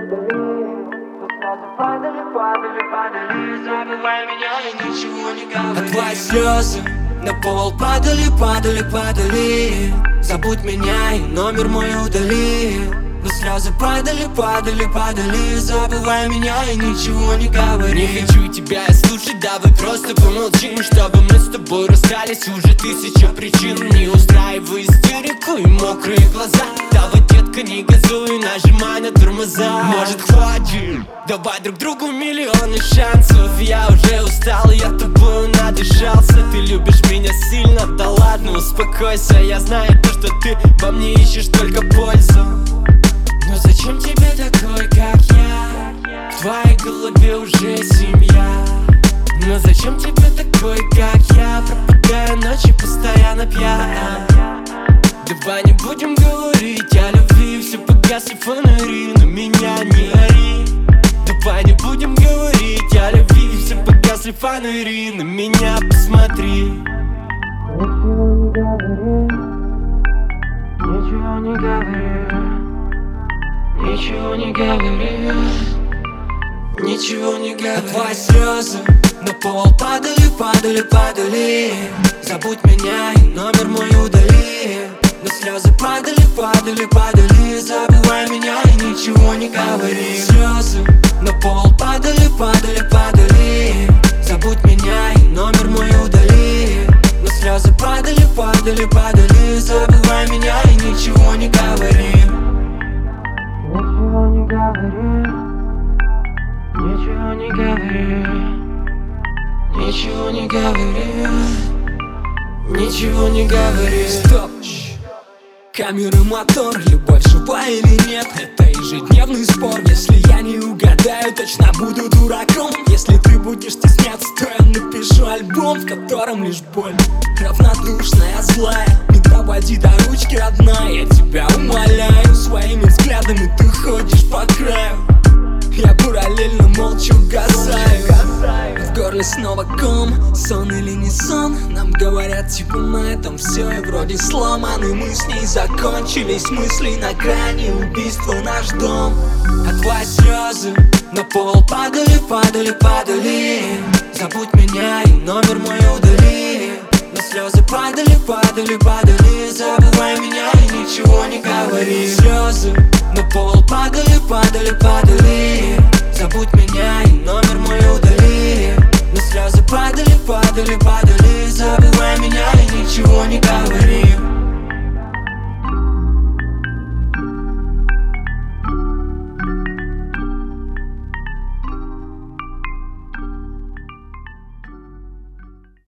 Забывай меня и ничего не говори. А твои слезы на пол падали, падали, падали. Забудь меня и номер мой удали. Но слезы падали, падали, падали. Забывай меня и ничего не говори. Не хочу тебя слушать, давай просто помолчим, чтобы мы с тобой расстались. Уже тысяча причин, не устраивай истерику и мокрые глаза. Давай, детка, не газуй, нажимай на тормоза. Может, хватит? Давай друг другу миллионы шансов. Я уже устал, я тобою надышался. Ты любишь меня сильно, да ладно, успокойся. Я знаю то, что ты во мне ищешь только пользу. Но зачем тебе такой, как я? В твоей голове уже семья. Но зачем тебе такой, как я? Пропадаю ночи, постоянно пьян. Давай не будем говорить о любви. Все погасли фонари, на меня не ори. Давай не будем говорить о любви. Все погасли фонари, на меня посмотри. Ничего не говори. Ничего не говори. Ничего не говори. А твои слезы на пол падали, падали, падали. Забудь меня и номер мой удали. Но слезы падали, падали, падали. Забывай меня и ничего не говори. Слезы на пол падали, падали, падали. Забудь меня и номер мой удали. Но слезы падали, падали, падали. Забывай меня и ничего не говори. Ничего не говори. Ничего не говори. Ничего не говори. Ничего не говори. Стоп! Камера, мотор, любовь живая или нет? Это ежедневный спор. Если я не угадаю, точно буду дураком. Если ты будешь стесняться, то я напишу альбом, в котором лишь боль. Равнодушная, злая, не доводи до ручки, родная. Я тебя умоляю, своими взглядами ты ходишь по краю. Я параллельно молча угасаю. В горле снова ком, сон или не сон. Нам говорят, типа на этом все. И вроде сломаны мы с ней закончились. Мысли на грани убийства наш дом. А твои слезы на пол падали, падали, падали. Забудь меня и номер мой удали. Но слезы падали, падали, падали. Забывай меня и ничего не говори. Слезы на пол падали, падали, падали. Забудь меня и номер мой удали. Но слезы падали, падали, падали. Забывай меня и ничего не говори.